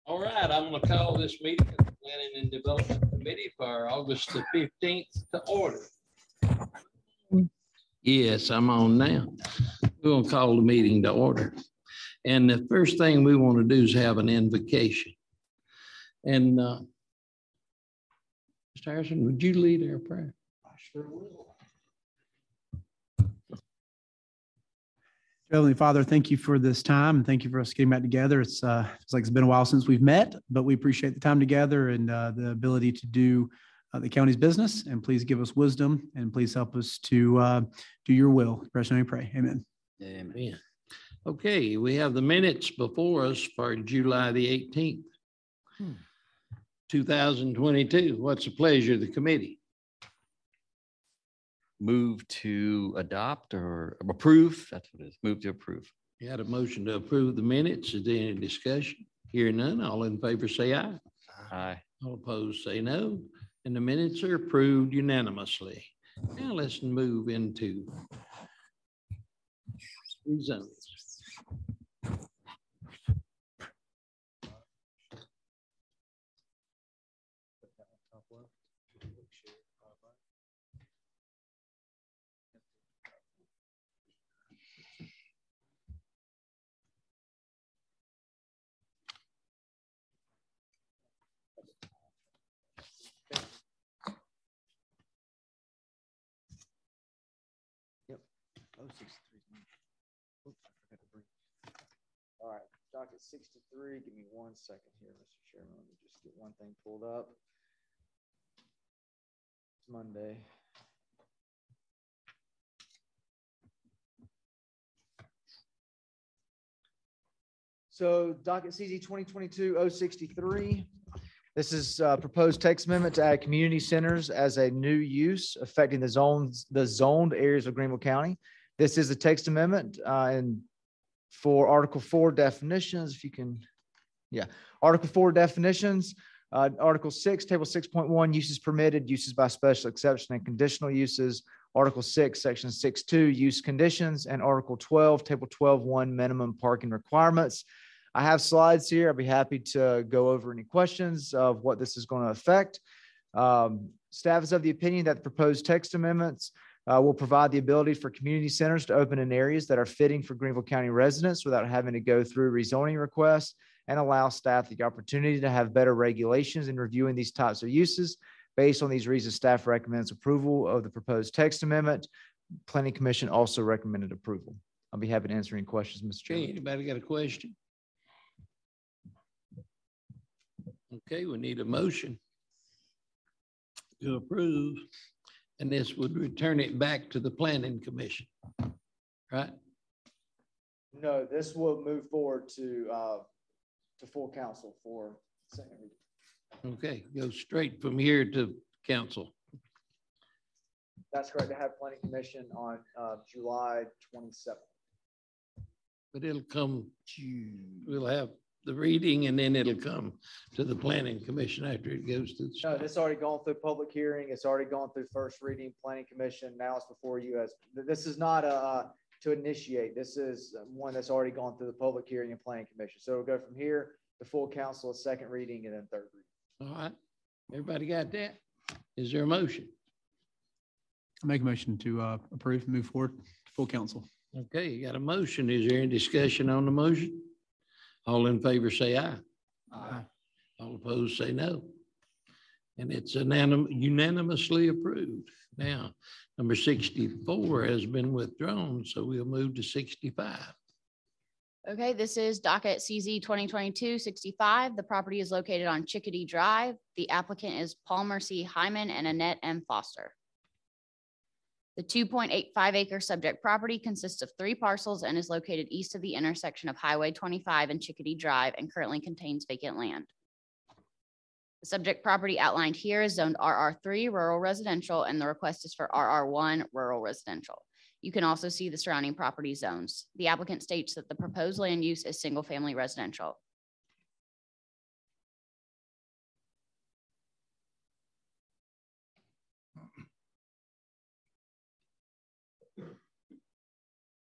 All right, I'm going to call this meeting of the Planning and Development Committee for August the 15th to order. Yes, I'm on now. We're going to call the meeting to order. And the first thing we want to do is have an invocation. And Mr. Harrison, would you lead our prayer? I sure will. Heavenly Father, thank you for this time. Thank you for us getting back together. It's like it's been a while since we've met, but we appreciate the time together and the ability to do the county's business. And please give us wisdom and please help us to do your will. Press and we pray. Amen. Amen. Okay, we have the minutes before us for July the 18th, 2022. What's the pleasure of the committee? Move to adopt or approve. That's what it is. Move to approve. You had a motion to approve the minutes. Is there any discussion? Hearing none, all in favor say aye. Aye. All opposed say no. And the minutes are approved unanimously. Now let's move into rezones. All right, docket 63. Give me 1 second here, Mr. Chairman. Let me just get one thing pulled up. It's Monday. So docket CZ 2022-063. This is proposed text amendment to add community centers as a new use affecting the zoned areas of Greenville County. This is a text amendment and for Article 4 definitions, if you can, Article 4 definitions, Article 6, Table 6.1, uses permitted, uses by special exception and conditional uses, Article 6, Section 6.2, use conditions, and Article 12, Table 12.1, minimum parking requirements. I have slides here. I'd be happy to go over any questions of what this is going to affect. Staff is of the opinion that the proposed text amendments will provide the ability for community centers to open in areas that are fitting for Greenville County residents without having to go through rezoning requests, and allow staff the opportunity to have better regulations in reviewing these types of uses. Based on these reasons, staff recommends approval of the proposed text amendment. Planning Commission also recommended approval. I'll be happy to answer any questions, Mr. Chairman. Okay, anybody got a question? Okay, we need a motion to approve, and this would return it back to the Planning Commission, right? No, this will move forward to full council for second reading. Okay, go straight from here to council. That's correct. To have Planning Commission on July 27th. But it'll come, we'll have the reading and then it'll come to the Planning Commission after it goes to the. No, this already gone through public hearing. It's already gone through first reading, Planning Commission. Now it's before you as, this is not to initiate. This is one that's already gone through the public hearing and Planning Commission. So it'll go from here to full council, second reading, and then third reading. All right, everybody got that? Is there a motion? I make a motion to approve and move forward to full council. Okay, you got a motion. Is there any discussion on the motion? All in favor say aye. Aye. All opposed say no. And it's unanimously approved. Now, number 64 has been withdrawn, so we'll move to 65. Okay, this is docket CZ 2022-65. The property is located on Chickadee Drive. The applicant is Palmer C. Hyman and Annette M. Foster. The 2.85 acre subject property consists of 3 parcels and is located east of the intersection of Highway 25 and Chickadee Drive and currently contains vacant land. The subject property outlined here is zoned RR3 rural residential, and the request is for RR1 rural residential. You can also see the surrounding property zones. The applicant states that the proposed land use is single family residential.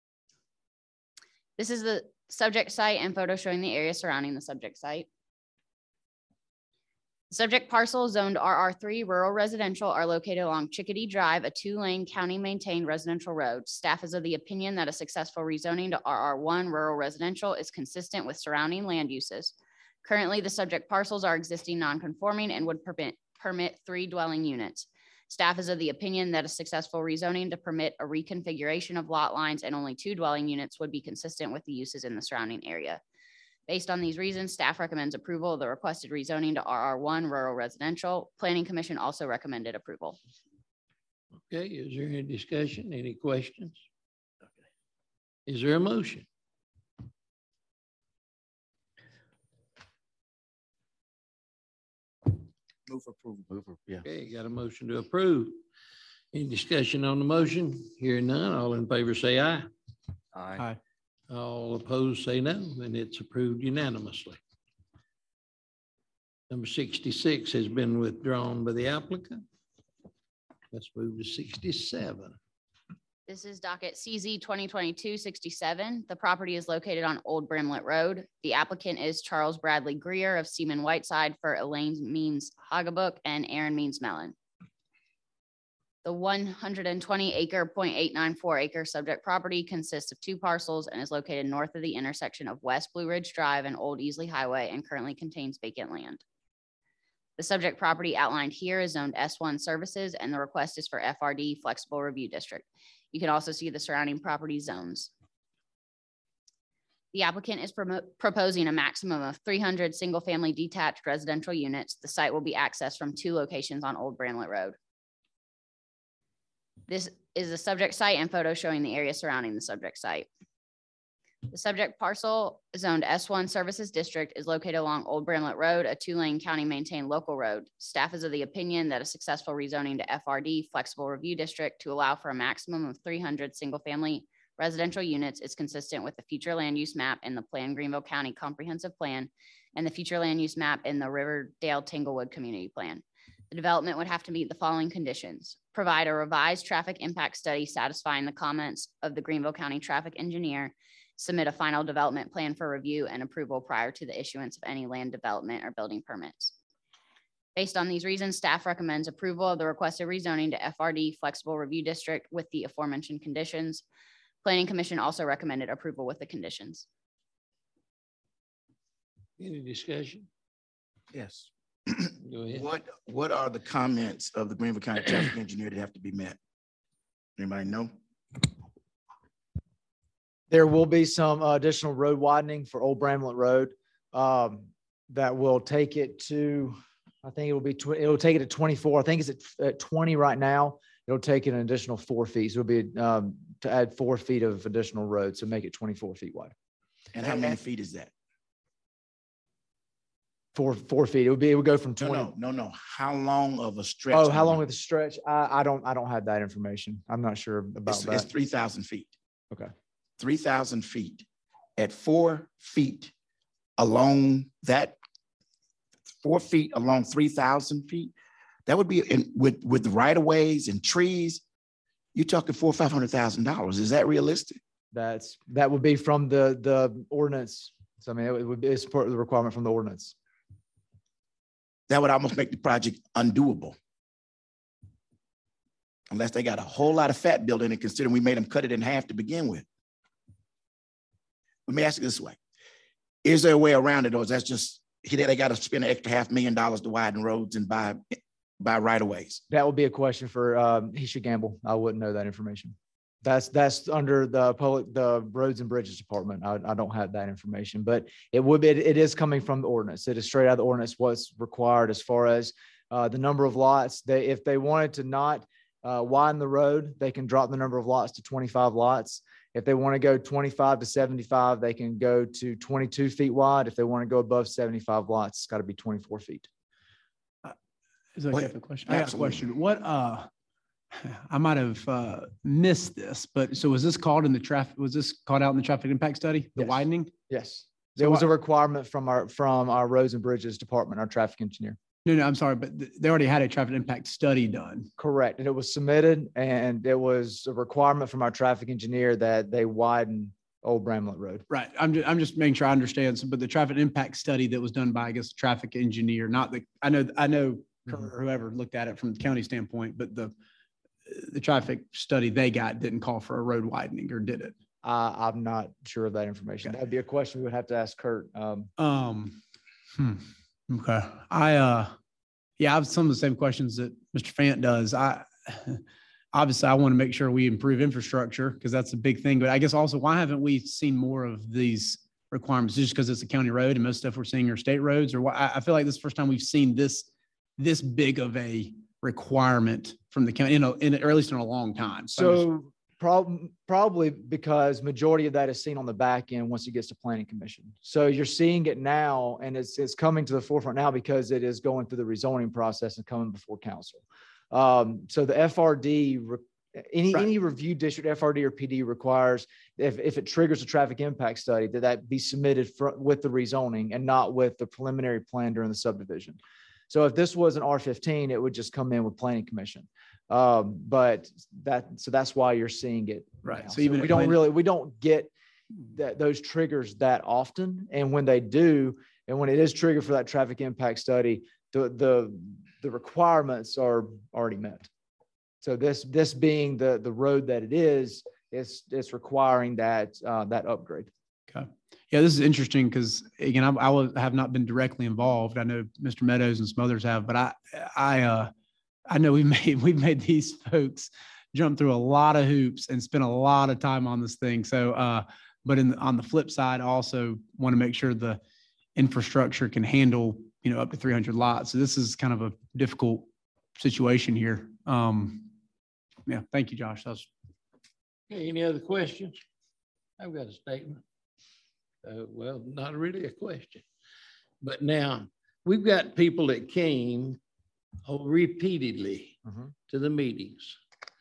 This is the subject site and photo showing the area surrounding the subject site. Subject parcels zoned RR3 rural residential are located along Chickadee Drive, a 2-lane county maintained residential road. Staff is of the opinion that a successful rezoning to RR1 rural residential is consistent with surrounding land uses. Currently, the subject parcels are existing non-conforming and would permit 3 dwelling units. Staff is of the opinion that a successful rezoning to permit a reconfiguration of lot lines and only 2 dwelling units would be consistent with the uses in the surrounding area. Based on these reasons, staff recommends approval of the requested rezoning to RR1 rural residential. Planning Commission also recommended approval. Okay, is there any discussion? Any questions? Is there a motion? Move for approval. Yeah. Okay, got a motion to approve. Any discussion on the motion? Hearing none, all in favor say aye. Aye. All opposed say no, and it's approved unanimously. Number 66 has been withdrawn by the applicant. Let's move to 67. This is docket CZ 2022-67. The property is located on Old Bramlett Road. The applicant is Charles Bradley Greer of Seaman Whiteside for Elaine Means Hagabook and Aaron Means Mellon. The 120 acre, 0.894 acre subject property consists of 2 parcels and is located north of the intersection of West Blue Ridge Drive and Old Easley Highway and currently contains vacant land. The subject property outlined here is zoned S1 services and the request is for FRD Flexible Review District. You can also see the surrounding property zones. The applicant is proposing a maximum of 300 single-family detached residential units. The site will be accessed from 2 locations on Old Bramlett Road. This is the subject site and photo showing the area surrounding the subject site. The subject parcel zoned S1 Services District is located along Old Bramlett Road, a 2-lane county maintained local road. Staff is of the opinion that a successful rezoning to FRD Flexible Review District to allow for a maximum of 300 single-family residential units is consistent with the future land use map in the Plan Greenville County Comprehensive Plan and the future land use map in the Riverdale Tanglewood Community Plan. The development would have to meet the following conditions: provide a revised traffic impact study satisfying the comments of the Greenville County traffic engineer, submit a final development plan for review and approval prior to the issuance of any land development or building permits. Based on these reasons, staff recommends approval of the requested rezoning to FRD Flexible Review District with the aforementioned conditions. Planning Commission also recommended approval with the conditions. Any discussion? Yes. Go ahead. What are the comments of the Greenville County Traffic Engineer that have to be met? Anybody know? There will be some additional road widening for Old Bramlett Road that will take it to, I think it will be, it'll take it to 24. I think it's at 20 right now. It'll take it an additional 4 feet. So it'll be to add 4 feet of additional road, so make it 24 feet wide. And how many feet is that? 4 feet. It would go from 20. No. How long of a stretch? Oh, how long of the stretch? I don't have that information. I'm not sure about that. It's 3,000 feet. Okay. 3,000 feet at 4 feet along that 4 feet along 3,000 feet. That would be with the right of ways and trees. You're talking $400,000 or $500,000. Is that realistic? That would be from the ordinance. So I mean, it would be part of the requirement from the ordinance. That would almost make the project undoable. Unless they got a whole lot of fat built in it, considering we made them cut it in half to begin with. Let me ask you this way. Is there a way around it, or is that just, they got to spend an extra $500,000 to widen roads and buy right of ways? That would be a question for, he should gamble. I wouldn't know that information. That's under the Roads and Bridges Department. I don't have that information, but it is coming from the ordinance. It is straight out of the ordinance what's required as far as the number of lots. If they wanted to not widen the road, they can drop the number of lots to 25 lots. If they want to go 25 to 75, they can go to 22 feet wide. If they want to go above 75 lots, it's got to be 24 feet. Is that okay for a question? I got a Absolutely. question. What, I might have missed this, but so was this called in the traffic, was this called out in the traffic impact study, the Yes. widening? Yes. So There was what- a requirement from our Roads and Bridges Department, our traffic engineer. No, I'm sorry, but they already had a traffic impact study done. Correct. And it was submitted and it was a requirement from our traffic engineer that they widen Old Bramlett Road. Right. I'm just making sure I understand. So, but the traffic impact study that was done by, I guess, a traffic engineer, not the, I know Kurt or whoever looked at it from the county standpoint, but the traffic study they got didn't call for a road widening, or did it? I'm not sure of that information. Okay. That'd be a question we would have to ask Kurt. Okay. Yeah, I have some of the same questions that Mr. Fant does. Obviously I want to make sure we improve infrastructure because that's a big thing, but I guess also why haven't we seen more of these requirements? Just because it's a county road and most stuff we're seeing are state roads, or why? I feel like this is the first time we've seen this big of a requirement from the county, or at least in a long time. So probably because majority of that is seen on the back end once it gets to planning commission. So you're seeing it now, and it's coming to the forefront now because it is going through the rezoning process and coming before council. So the FRD, any review district FRD or PD requires, if it triggers a traffic impact study, that be submitted with the rezoning and not with the preliminary plan during the subdivision. So if this was an R15, it would just come in with planning commission. But that's why you're seeing it. Right. Now. So even we don't get those triggers that often. And when they do, and when it is triggered for that traffic impact study, the requirements are already met. So this being the road that it is, it's requiring that upgrade. Okay. Yeah, this is interesting because again, I have not been directly involved. I know Mr. Meadows and some others have, but I know we've made these folks jump through a lot of hoops and spend a lot of time on this thing. So, but on the flip side, I also want to make sure the infrastructure can handle, up to 300 lots. So this is kind of a difficult situation here. Yeah, thank you, Josh. Okay, any other questions? I've got a statement. Well, not really a question, but now we've got people that came repeatedly to the meetings.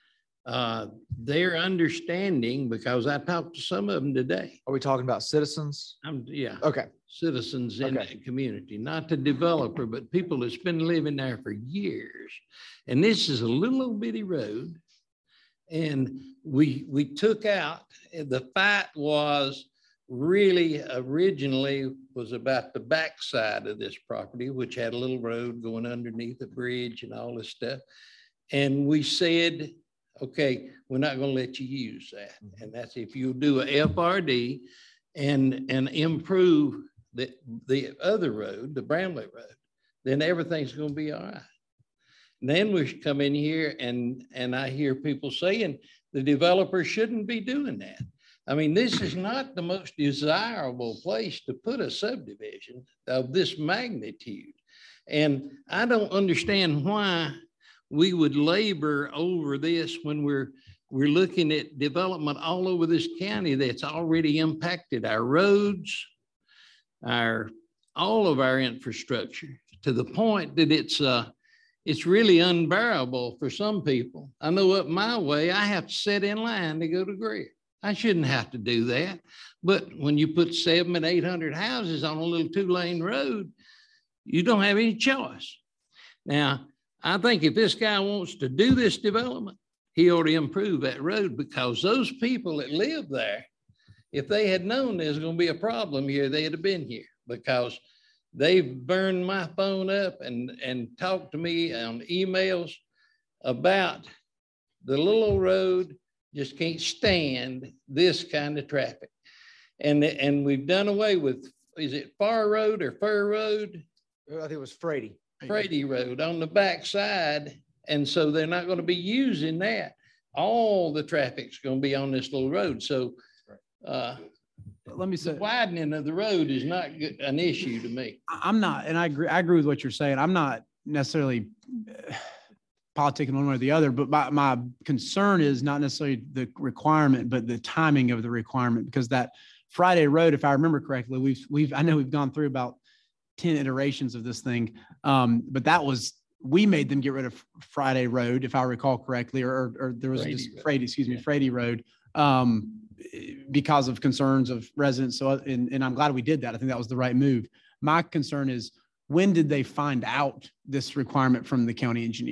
Their understanding, because I talked to some of them today. Are we talking about citizens? Yeah. Okay. Citizens in that community, not the developer, but people that's been living there for years. And this is a little old bitty road. And we took out, the fight was really originally was about the backside of this property, which had a little road going underneath the bridge and all this stuff. And we said, okay, we're not going to let you use that. And that's if you do a FRD and improve the other road, the Bramlett Road, then everything's going to be all right. And then we come in here and I hear people saying the developer shouldn't be doing that. I mean, this is not the most desirable place to put a subdivision of this magnitude. And I don't understand why we would labor over this when we're looking at development all over this county that's already impacted our roads, all of our infrastructure, to the point that it's really unbearable for some people. I know up my way, I have to sit in line to go to Greer. I shouldn't have to do that. But when you put 700 and 800 houses on a little 2-lane road, you don't have any choice. Now, I think if this guy wants to do this development, he ought to improve that road, because those people that live there, if they had known there's going to be a problem here, they'd have been here, because they've burned my phone up and talked to me on emails about the little old road. Just can't stand this kind of traffic. And we've done away with, is it Far Road or Fur Road? I think it was Frady. Frady Road on the back side. And so they're not going to be using that. All the traffic's going to be on this little road. So let me say, the widening of the road is not an issue to me. I'm not, and I agree with what you're saying. I'm not necessarily politicking one way or the other, but my concern is not necessarily the requirement, but the timing of the requirement, because that Friday Road, if I remember correctly, I know we've gone through about 10 iterations of this thing. But we made them get rid of Friday Road, if I recall correctly, or there was Frady Road, because of concerns of residents. So, and I'm glad we did that. I think that was the right move. My concern is, when did they find out this requirement from the county engineer?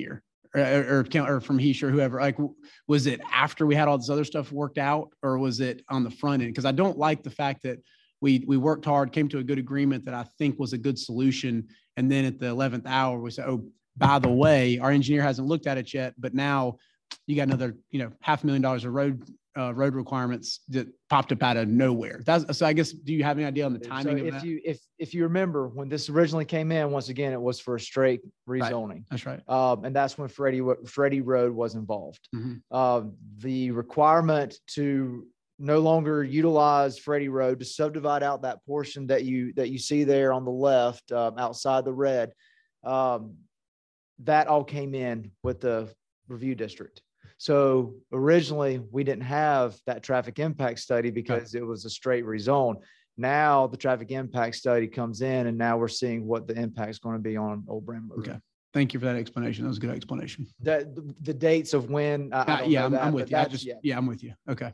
or from Heesh or whoever, like, was it after we had all this other stuff worked out, or was it on the front end? Because I don't like the fact that we worked hard, came to a good agreement that I think was a good solution. And then at the 11th hour, we said, oh, by the way, our engineer hasn't looked at it yet, but now you got another, $500,000 of road requirements that popped up out of nowhere. So I guess, do you have any idea on the timing of that? If you remember when this originally came in, once again, it was for a straight rezoning. That's right. And that's when Freddie Road was involved. Mhm. The requirement to no longer utilize Freddie Road to subdivide out that portion that you see there on the left, outside the red, that all came in with the review district. So originally we didn't have that traffic impact study because it was a straight rezone. Now the traffic impact study comes in, and now we're seeing what the impact is going to be on Old Bramble Road. Okay. Thank you for that explanation. That was a good explanation. The dates of when, I don't know that, I'm but with you. that's- I'm with you. Okay.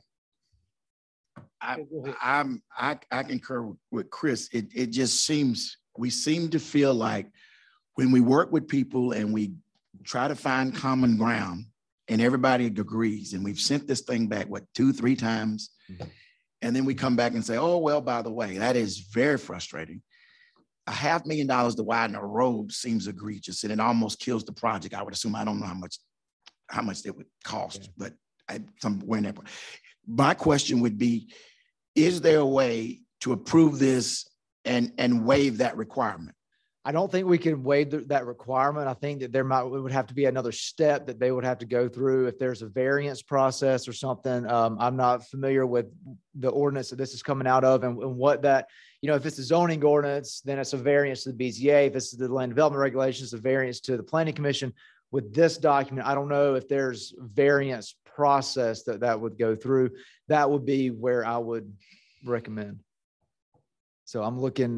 I concur with Chris. It just seems, we seem to feel like when we work with people and we try to find common ground and everybody agrees, and we've sent this thing back, 2-3 times. And then we come back and say, oh, well, by the way, that is very frustrating. $500,000 to widen a road seems egregious, and it almost kills the project. I would assume, I don't know how much it would cost, but somewhere in there. My question would be, is there a way to approve this and waive that requirement? I don't think we can waive that requirement. I think that it would have to be another step that they would have to go through if there's a variance process or something. I'm not familiar with the ordinance that this is coming out of and what that, if it's a zoning ordinance, then it's a variance to the BZA. If it's the land development regulations, a variance to the planning commission. With this document, I don't know if there's variance process that would go through. That would be where I would recommend. So I'm looking,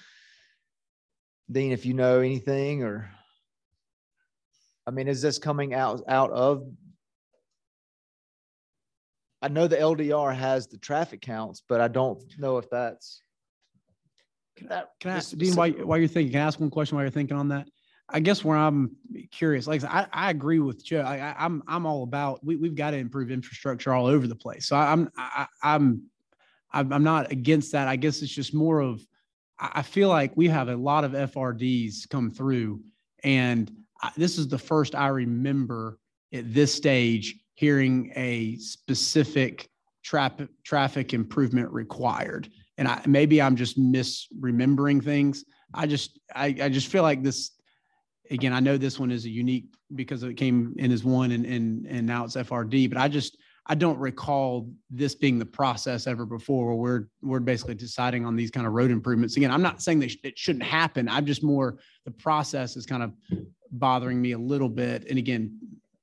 Dean, if you know anything, or, is this coming out of? I know the LDR has the traffic counts, but I don't know if that's. Can I ask, Dean, while you're thinking, can I ask one question while you're thinking on that? I guess where I'm curious, like I agree with Joe. I'm all about, we've got to improve infrastructure all over the place. So I'm not against that. I guess it's just more of, I feel like we have a lot of FRDs come through, and this is the first I remember at this stage hearing a specific traffic improvement required. And maybe I'm just misremembering things. I just feel like this, again, I know this one is a unique because it came in as one and now it's FRD, but I don't recall this being the process ever before where we're basically deciding on these kind of road improvements. Again, I'm not saying that it shouldn't happen. I'm just more, the process is kind of bothering me a little bit. And again,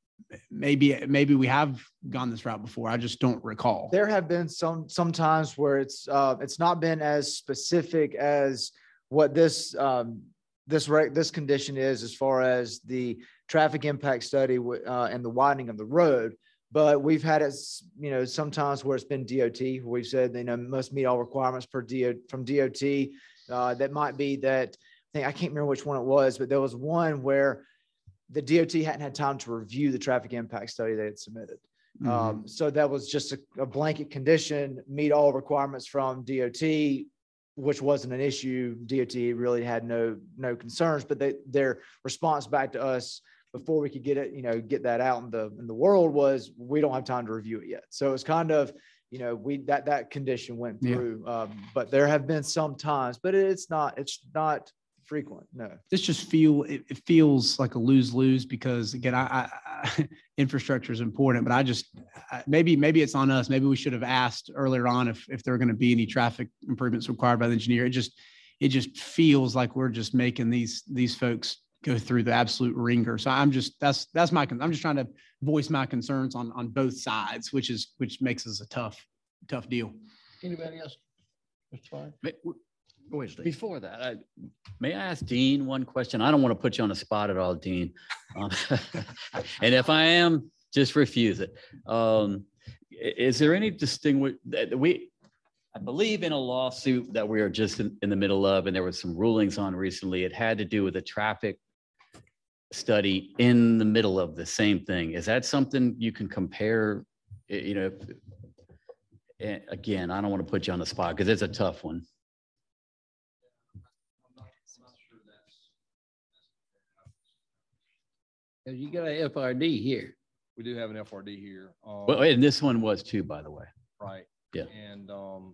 maybe we have gone this route before. I just don't recall. There have been some times where it's not been as specific as what this condition is, as far as the traffic impact study and the widening of the road. But we've had it, sometimes where it's been DOT. We've said, must meet all requirements from DOT. That might be that, I can't remember which one it was, but there was one where the DOT hadn't had time to review the traffic impact study they had submitted. Mm-hmm. So that was just a blanket condition, meet all requirements from DOT, which wasn't an issue. DOT really had no concerns, but their response back to us before we could get it, get that out in the world was, we don't have time to review it yet. So it's kind of, that condition went through, but there have been some times, but it's not frequent. No, this just it feels like a lose-lose because again, I infrastructure is important, but maybe it's on us. Maybe we should have asked earlier on if there are going to be any traffic improvements required by the engineer. It just feels like we're just making these folks go through the absolute ringer. So I'm just trying to voice my concerns on both sides, which makes us a tough deal. Anybody else? That's fine. Before that, may I ask Dean one question? I don't want to put you on the spot at all, Dean. And if I am, just refuse it. Is there any I believe in a lawsuit that we are just in the middle of, and there was some rulings on recently. It had to do with the traffic study in the middle of the same thing. Is that something you can compare? You know, again, I don't want to put you on the spot because it's a tough one. You got a FRD here. We do have an FRD here. Well, and this one was too, by the way. Right. Yeah. And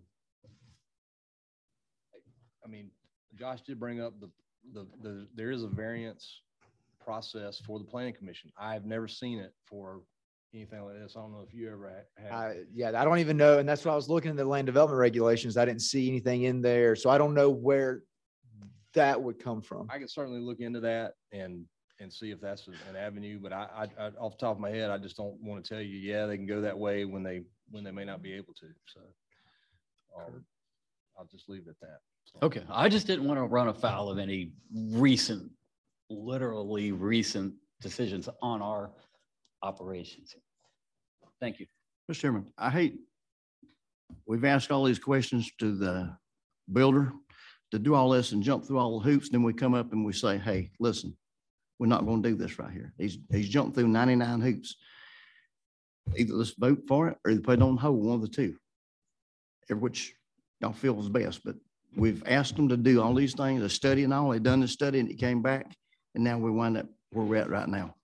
I mean, Josh did bring up there is a variance process for the planning commission. I've never seen it for anything like this. I don't know if you ever have. Yeah, I don't even know. And that's why I was looking at the land development regulations. I didn't see anything in there. So I don't know where that would come from. I can certainly look into that and see if that's an avenue, but I off the top of my head, I just don't want to tell you, yeah, they can go that way when they may not be able to. So I'll just leave it at that. So. Okay. I just didn't want to run afoul of any literally recent decisions on our operations. Thank you. Mr. Chairman, we've asked all these questions to the builder to do all this and jump through all the hoops. Then we come up and we say, hey, listen, we're not going to do this right here. He's jumped through 99 hoops. Either let's vote for it or put it on hold, one of the two, which y'all feel is best. But we've asked them to do all these things, a study and all. They've done the study and it came back. And now we wind up where we're at right now.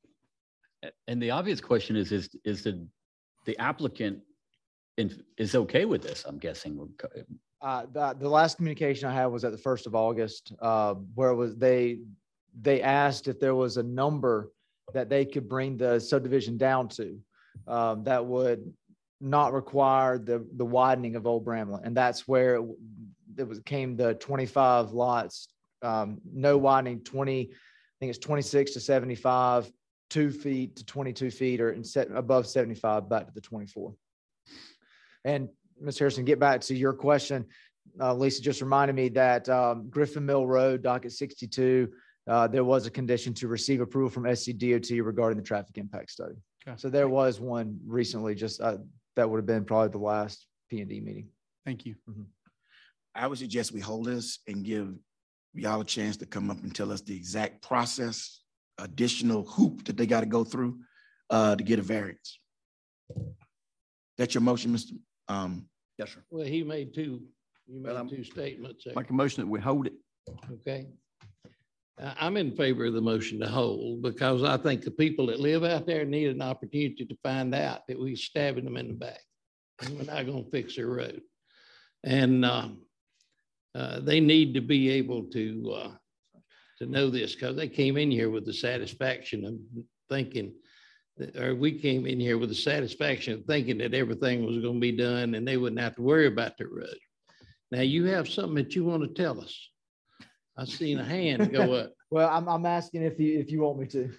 And the obvious question is the applicant is okay with this, I'm guessing. The last communication I had was at the 1st of August, where they asked if there was a number that they could bring the subdivision down to that would not require the widening of Old Bramlett. And that's where came the 25 lots, no widening, 20, I think it's 26 to 75, 2 feet to 22 feet, or above 75 back to the 24. And Ms. Harrison, get back to your question. Lisa just reminded me that Griffin Mill Road, docket 62, there was a condition to receive approval from SCDOT regarding the traffic impact study. Okay. So there was one recently, just that would have been probably the last P&D meeting. Thank you. Mm-hmm. I would suggest we hold this and give y'all a chance to come up and tell us the exact process, additional hoop that they got to go through to get a variance. That's your motion, Mr. Yes, sir. Well, he made two statements there. Make a motion that we hold it. Okay. I'm in favor of the motion to hold because I think the people that live out there need an opportunity to find out that we're stabbing them in the back. And we're not going to fix their road. And they need to be able to know this because they came in here with the satisfaction of thinking, or we came in here with the satisfaction of thinking that everything was going to be done and they wouldn't have to worry about the road. Now you have something that you want to tell us. I've seen a hand go up. Well, I'm asking if you want me to.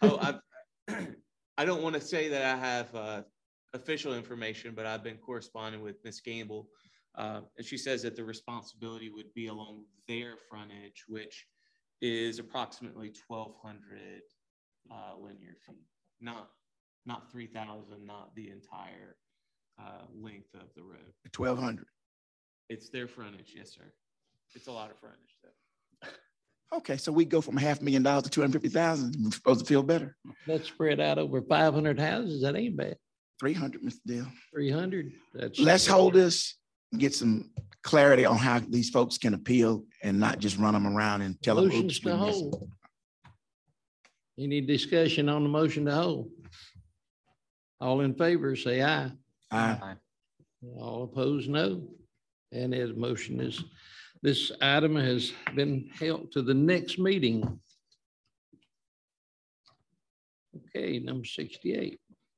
I don't want to say that I have official information, but I've been corresponding with Ms. Gamble. And she says that the responsibility would be along their frontage, which is approximately 1,200 linear feet, not 3,000, not the entire length of the road. 1,200. It's their frontage, yes, sir. It's a lot of frontage, though. Okay, so we go from $500,000 to 250,000. We're supposed to feel better. That's spread out over 500 houses. That ain't bad. 300, Mr. Deal. 300. Let's hold this, get some clarity on how these folks can appeal and not just run them around and tell them. Motions to hold. Any discussion on the motion to hold? All in favor, say aye. Aye. All opposed, no. And his motion is, this item has been held to the next meeting. Okay, number 68.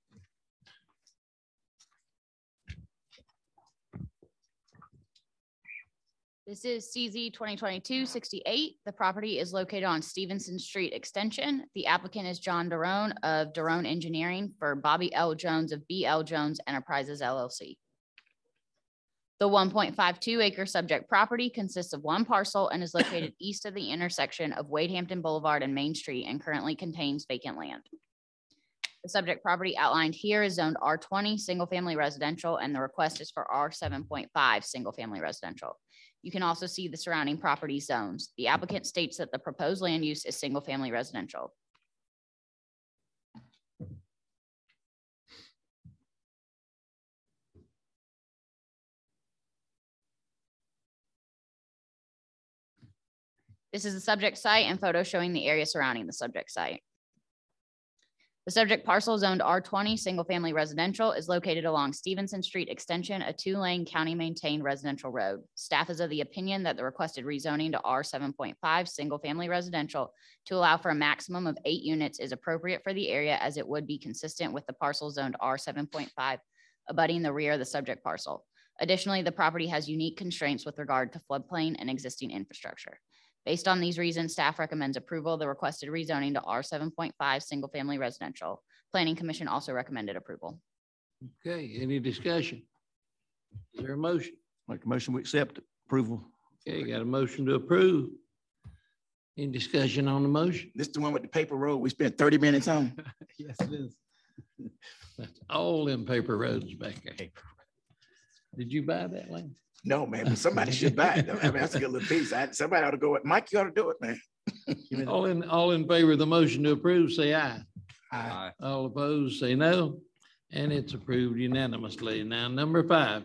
This is CZ 2022-68. The property is located on Stevenson Street Extension. The applicant is John Derone of Derone Engineering for Bobby L. Jones of B.L. Jones Enterprises LLC. The 1.52 acre subject property consists of one parcel and is located east of the intersection of Wade Hampton Boulevard and Main Street and currently contains vacant land. The subject property outlined here is zoned R20 single family residential and the request is for R7.5 single family residential. You can also see the surrounding property zones. The applicant states that the proposed land use is single family residential. This is the subject site and photo showing the area surrounding the subject site. The subject parcel zoned R20 single family residential is located along Stevenson Street Extension, a 2-lane county maintained residential road. Staff is of the opinion that the requested rezoning to R7.5 single family residential to allow for a maximum of 8 units is appropriate for the area, as it would be consistent with the parcel zoned R7.5 abutting the rear of the subject parcel. Additionally, the property has unique constraints with regard to floodplain and existing infrastructure. Based on these reasons, staff recommends approval of the requested rezoning to R7.5 single family residential. Planning Commission also recommended approval. Okay, any discussion? Is there a motion? Make a motion, we accept approval. Okay, got a motion to approve. Any discussion on the motion? This is the one with the paper road we spent 30 minutes on. Yes, it is. That's all them paper roads back there. Did you buy that land? No, man, but somebody should buy it though. I mean, that's a good little piece. Somebody ought to go, Mike, you ought to do it, man. All in favor of the motion to approve, say aye. Aye. All opposed, say no. And it's approved unanimously. Now, number 5.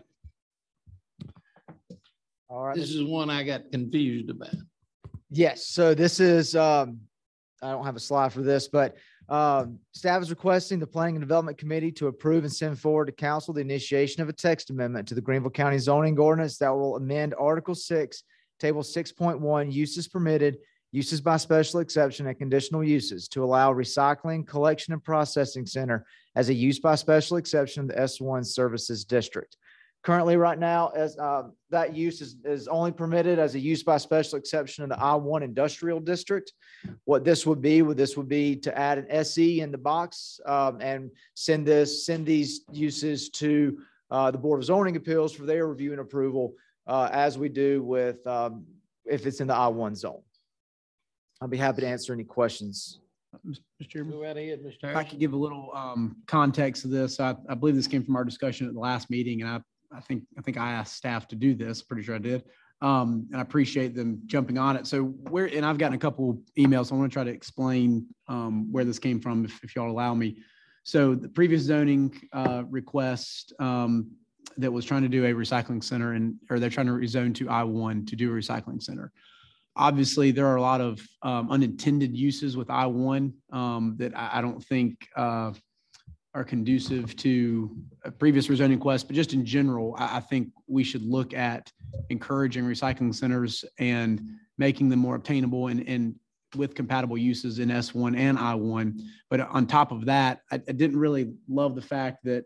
All right. This is one I got confused about. Yes, so this is, I don't have a slide for this, but staff is requesting the Planning and Development Committee to approve and send forward to council the initiation of a text amendment to the Greenville County zoning ordinance that will amend Article 6, Table 6.1, uses permitted, uses by special exception, and conditional uses to allow recycling, collection, and processing center as a use by special exception of the S1 Services District. Currently, right now, as that use is only permitted as a use by special exception in the I-1 Industrial District. What this would be to add an SE in the box and send these uses to the Board of Zoning Appeals for their review and approval, as we do with if it's in the I-1 zone. I'll be happy to answer any questions. Mr. Chairman, Go right ahead, Mr. if I Harris. could give a little context to this, I believe this came from our discussion at the last meeting, and I think I asked staff to do this. Pretty sure I did. And I appreciate them jumping on it. So and I've gotten a couple emails. So I want to try to explain where this came from, if y'all allow me. So the previous zoning request that was trying to do a recycling center, or they're trying to rezone to I-1 to do a recycling center. Obviously, there are a lot of unintended uses with I-1 that I don't think are conducive to a previous rezoning request, but just in general, I think we should look at encouraging recycling centers and making them more obtainable and with compatible uses in S1 and I-1. But on top of that, I didn't really love the fact that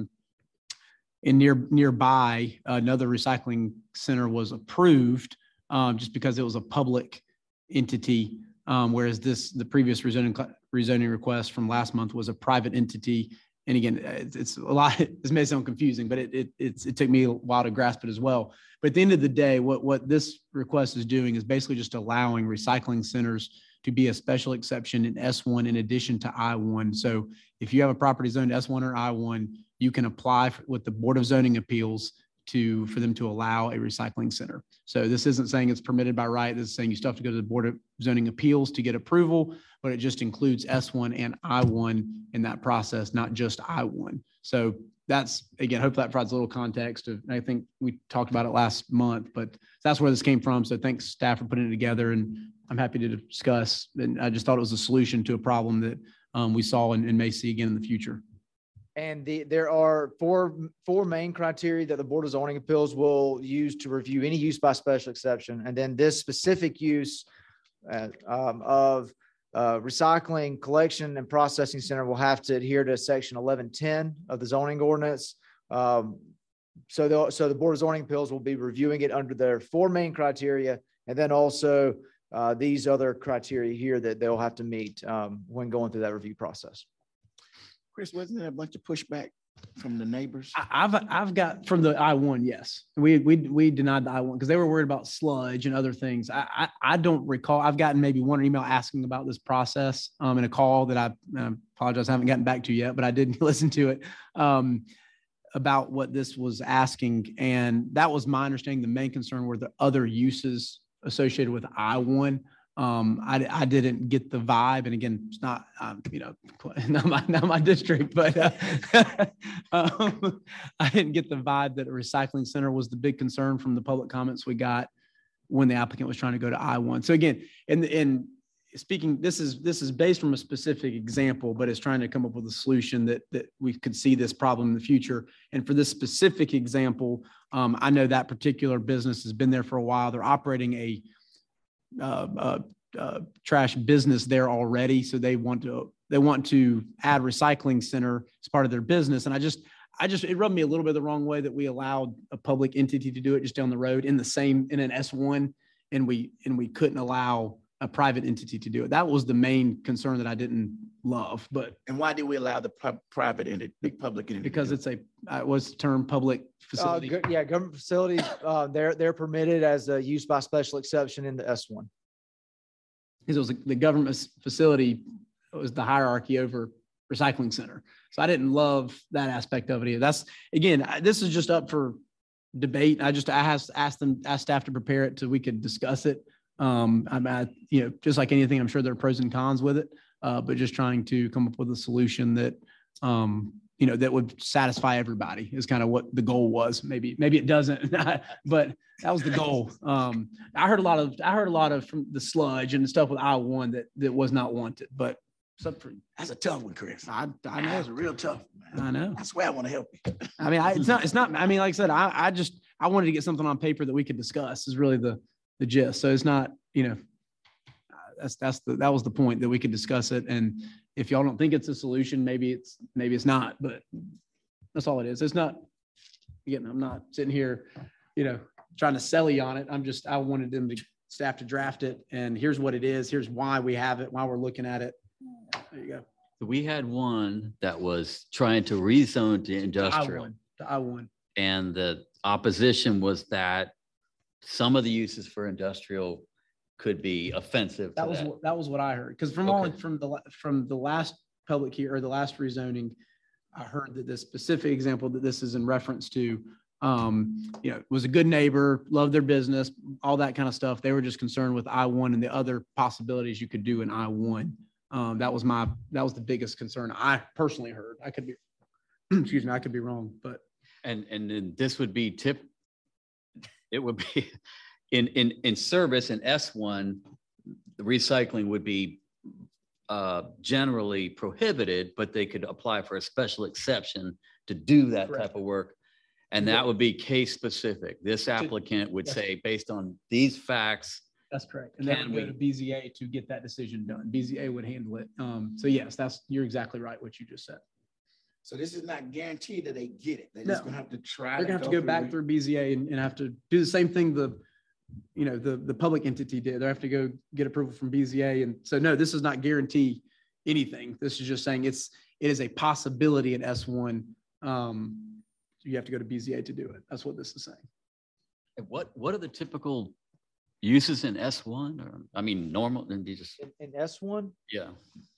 nearby another recycling center was approved just because it was a public entity, whereas the previous rezoning request from last month was a private entity. And again, it's a lot, this may sound confusing, but it took me a while to grasp it as well. But at the end of the day, what this request is doing is basically just allowing recycling centers to be a special exception in S1 in addition to I-1. So if you have a property zoned S1 or I-1, you can apply with the Board of Zoning Appeals for them to allow a recycling center. So this isn't saying it's permitted by right. This is saying you still have to go to the Board of Zoning Appeals to get approval, but it just includes S1 and I-1 in that process, not just I-1. So that's, again, hopefully that provides a little context of, I think we talked about it last month, but that's where this came from. So thanks staff for putting it together, and I'm happy to discuss. And I just thought it was a solution to a problem that we saw and may see again in the future. And there are four main criteria that the Board of Zoning Appeals will use to review any use by special exception. And then this specific use of recycling, collection, and processing center will have to adhere to section 1110 of the zoning ordinance. So the Board of Zoning Appeals will be reviewing it under their 4 main criteria, and then also these other criteria here that they'll have to meet when going through that review process. Chris, wasn't there a bunch of pushback from the neighbors? I've got from the I-1, yes. We denied the I-1 because they were worried about sludge and other things. I don't recall. I've gotten maybe one email asking about this process in a call that I apologize I haven't gotten back to yet, but I did listen to it about what this was asking. And that was my understanding. The main concern were the other uses associated with I-1. I didn't get the vibe, and again, it's not, not my district, but I didn't get the vibe that a recycling center was the big concern from the public comments we got. when the applicant was trying to go to I-1. So again, and speaking, this is based from a specific example, but it's trying to come up with a solution that we could see this problem in the future. And for this specific example, I know that particular business has been there for a while. They're operating a trash business there already. So they want to add recycling center as part of their business. And it rubbed me a little bit the wrong way that we allowed a public entity to do it just down the road in an S1, and we couldn't allow a private entity to do it. That was the main concern that I didn't love. And why did we allow the private entity, big public entity? Because it was termed public facility. Yeah, government facilities, they're permitted as a use by special exception in the S1. Because it was the government facility, it was the hierarchy over recycling center. So I didn't love that aspect of it either. That's, again, this is just up for debate. I asked staff to prepare it so we could discuss it. Just like anything, I'm sure there are pros and cons with it, but just trying to come up with a solution that, that would satisfy everybody is kind of what the goal was. Maybe it doesn't, but that was the goal. I heard a lot of from the sludge and stuff with I-1 that was not wanted, but that's a tough one, Chris. I know. That's a real tough one, man. I know. That's why I want to help you. I mean, it's not, I mean, like I said, I wanted to get something on paper that we could discuss is really the gist. So it's not, that was the point, that we could discuss it. And if y'all don't think it's a solution, maybe it's not, but that's all it is. It's not, again, I'm not sitting here, trying to sell you on it. I wanted staff to draft it, and here's what it is. Here's why we have it, why we're looking at it. There you go. We had one that was trying to rezone to industrial. I-1. And the opposition was that some of the uses for industrial could be offensive. That was what I heard. Because from the last public here, or the last rezoning, I heard that this specific example that this is in reference to, was a good neighbor, loved their business, all that kind of stuff. They were just concerned with I-1 and the other possibilities you could do in I-1. That was the biggest concern I personally heard. I could be, excuse me, I could be wrong, but. And then this would be it would be in service in S1, the recycling would be generally prohibited, but they could apply for a special exception to do that type of work. And that would be case specific. This applicant would say, based on these facts. That's correct. And then we go to BZA to get that decision done. BZA would handle it. So yes, you're exactly right what you just said. So this is not guaranteed that they get it. They're just gonna have to try. They're gonna have to go back through BZA and have to do the same thing the public entity did. They have to go get approval from BZA. And so no, this does not guarantee anything. This is just saying it is a possibility in S1. You have to go to BZA to do it. That's what this is saying. And what are the typical uses in S1? Or I mean, normal and just in S1? Yeah.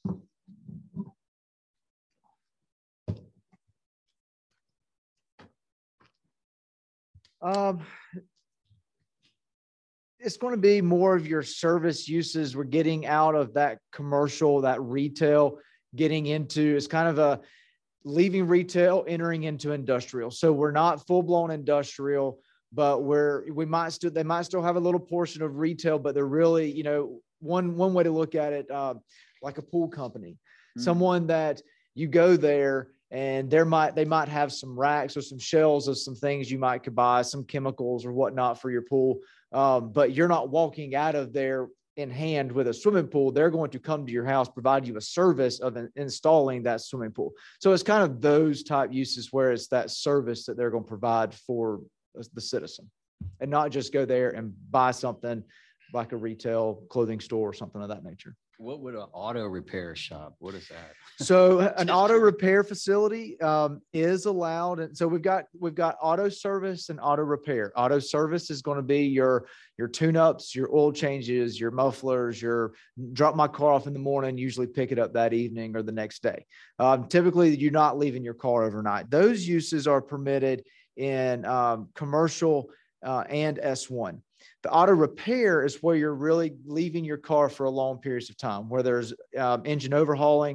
It's going to be more of your service uses. We're getting out of that commercial, that retail, getting into, it's kind of a leaving retail, entering into industrial. So we're not full blown industrial, but they might still have a little portion of retail, but they're really, one way to look at it, like a pool company, someone that you go there and they might have some racks or some shelves of some things you could buy, some chemicals or whatnot for your pool. But you're not walking out of there in hand with a swimming pool. They're going to come to your house, provide you a service of installing that swimming pool. So it's kind of those type uses where it's that service that they're going to provide for the citizen, and not just go there and buy something like a retail clothing store or something of that nature. What would an auto repair shop? What is that? So an auto repair facility is allowed. And so we've got auto service and auto repair. Auto service is going to be your tune-ups, your oil changes, your mufflers, your drop my car off in the morning, usually pick it up that evening or the next day. Typically, you're not leaving your car overnight. Those uses are permitted in commercial and S1. The auto repair is where you're really leaving your car for a long periods of time, where there's engine overhauling,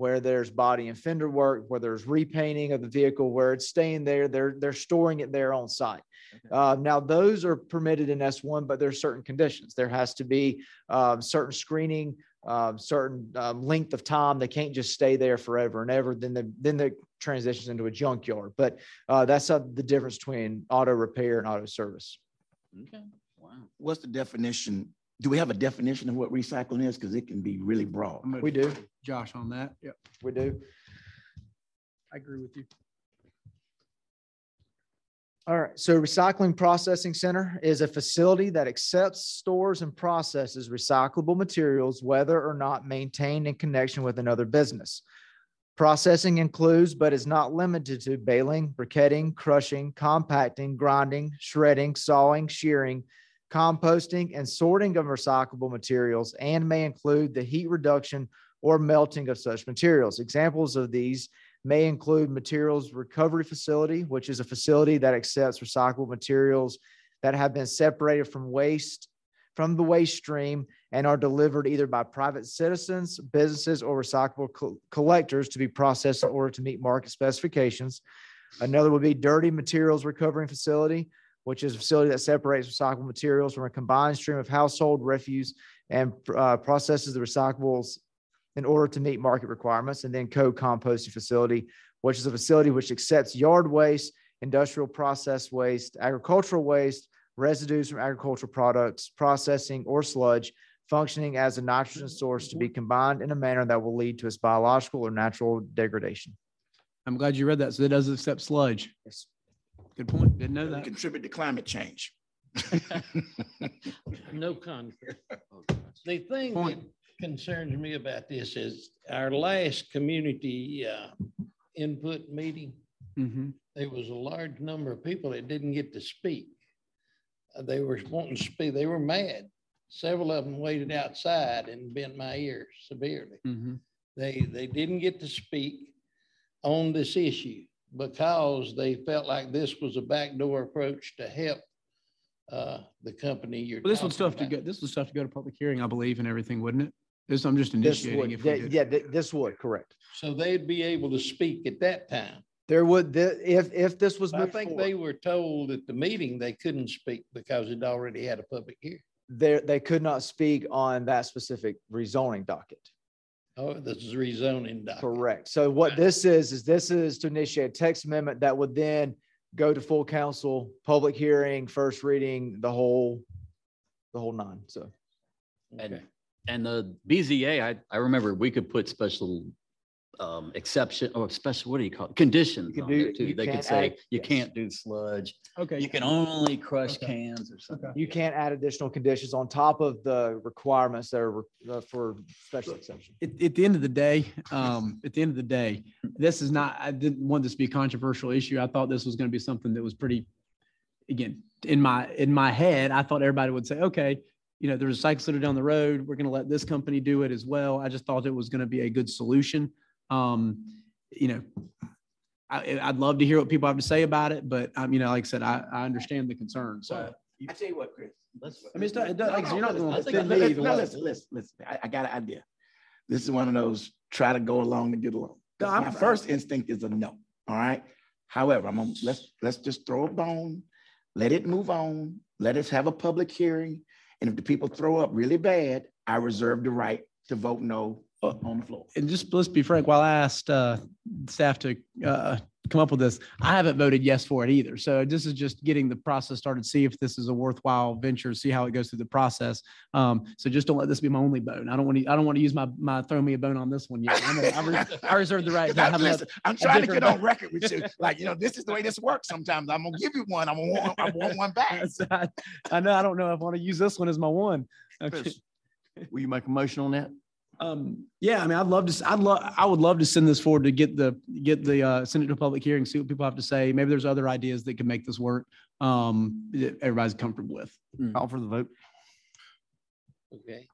where there's body and fender work, where there's repainting of the vehicle, where it's staying there, they're storing it there on site. Now those are permitted in S1, but there's certain conditions. There has to be certain screening, certain length of time. They can't just stay there forever and ever. Then they transitions into a junkyard. But that's the difference between auto repair and auto service. Okay. Wow. What's the definition? Do we have a definition of what recycling is? Because it can be really broad. We do. Josh on that. Yep. We do. I agree with you. All right. So Recycling Processing Center is a facility that accepts, stores, and processes recyclable materials, whether or not maintained in connection with another business. Processing includes, but is not limited to, baling, briquetting, crushing, compacting, grinding, shredding, sawing, shearing, composting, and sorting of recyclable materials, and may include the heat reduction or melting of such materials. Examples of these may include materials recovery facility, which is a facility that accepts recyclable materials that have been separated from the waste stream and are delivered either by private citizens, businesses, or recyclable collectors to be processed in order to meet market specifications. Another would be dirty materials recovering facility, which is a facility that separates recyclable materials from a combined stream of household refuse and processes the recyclables in order to meet market requirements. And then co-composting facility, which is a facility which accepts yard waste, industrial process waste, agricultural waste, residues from agricultural products, processing, or sludge, functioning as a nitrogen source to be combined in a manner that will lead to its biological or natural degradation. I'm glad you read that. So it does accept sludge. Yes. Good point. Didn't know that. Contribute to climate change. No conflict. The thing that concerns me about this is our last community input meeting. There was a large number of people that didn't get to speak. They were wanting to speak. They were mad. Several of them waited outside and bent my ear severely. They didn't get to speak on this issue because they felt like this was a backdoor approach to help the company you're. Well, this was stuff to go. This was stuff to go to public hearing, I believe, and everything, wouldn't it? This I'm just initiating. This would, correct. So they'd be able to speak at that time. There would, if this was. I think they were told at the meeting they couldn't speak because it already had a public hearing. They could not speak on that specific rezoning docket. Oh, this is rezoning docket. Correct. So what this is to initiate a text amendment that would then go to full council, public hearing, first reading, the whole nine. So. Okay. And the BZA, I remember we could put special exception or special, what do you call it? Conditions on there too. They could say you can't do sludge. Okay. You can only crush cans or something. You can't add additional conditions on top of the requirements that are for special exception. At the end of the day, this is not, I didn't want this to be a controversial issue. I thought this was going to be something that was pretty, again, in my head, I thought everybody would say, okay, you know, there's a recycle center down the road. We're going to let this company do it as well. I just thought it was going to be a good solution. You know, I'd love to hear what people have to say about it, but you know, like I said, I understand the concern. So I tell you what, Chris. I mean, you're not going to listen. I got an idea. This is one of those try to go along to get along. My first instinct is a no. All right. However, let's just throw a bone, let it move on, let us have a public hearing, and if the people throw up really bad, I reserve the right to vote no on the floor. And just let's be frank, while I asked staff to come up with this, I haven't voted yes for it either. So this is just getting the process started, see if this is a worthwhile venture, see how it goes through the process. So just don't let this be my only bone. I don't want to use my throw me a bone on this one yet. I reserve the right to have I'm trying to get on record with you. Like, you know, this is the way this works sometimes. I'm going to give you one. I want one back. I know. I don't know if I want to use this one as my one. Okay. Will you make a motion on that? Yeah, I mean, I would love to send this forward to get the send it to a public hearing, see what people have to say. Maybe there's other ideas that can make this work. That everybody's comfortable with. Call for the vote. Okay.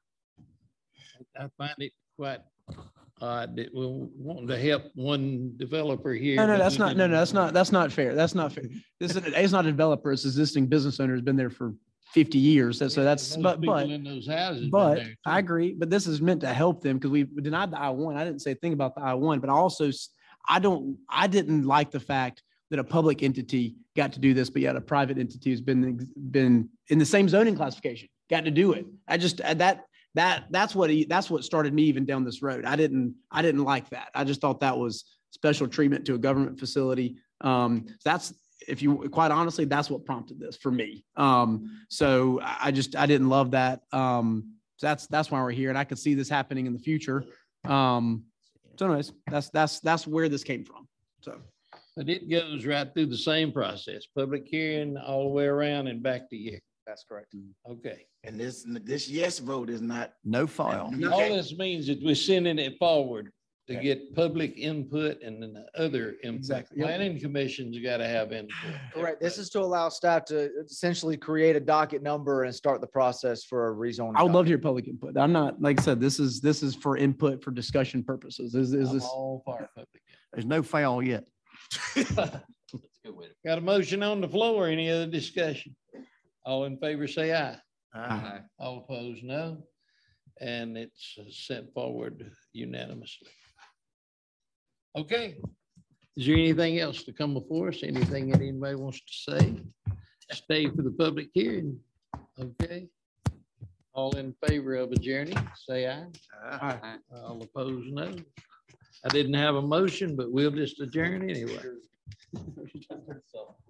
I find it quite odd that we want to help one developer here. No, that's not fair. That's not fair. It's not a developer. It's an existing business owner who's been there for 50 years. So that's, Those but, people but, in those houses been but there, I too. agree, but this is meant to help them because we denied the I-1. I didn't say a thing about the I-1, but I didn't like the fact that a public entity got to do this, but yet a private entity has been in the same zoning classification, got to do it. I just, that's what started me even down this road. I didn't like that. I just thought that was special treatment to a government facility. That's, if you, quite honestly, that's what prompted this for me. So I didn't love that. So that's why we're here, and I could see this happening in the future. So anyways, that's where this came from. So. But it goes right through the same process, public hearing all the way around and back to you. That's correct. Okay. And this yes vote is not. No file. All this means is we're sending it forward to Yeah. get public input and then the other input. Exactly. Yep. Planning commission's got to have input. Correct. This is to allow staff to essentially create a docket number and start the process for a rezoning. I would love to docket. hear public input. I'm not, like I said, this is for input, for discussion purposes. Is I'm this? all for public. There's no file yet. Let's go with it. Got a motion on the floor. Any other discussion? All in favor, say aye. Uh, All opposed, no. And it's sent forward unanimously. Okay. Is there anything else to come before us? Anything that anybody wants to say? Stay for the public hearing. Okay. All in favor of adjourning, say aye. All opposed, no. I didn't have a motion, but we'll just adjourn anyway.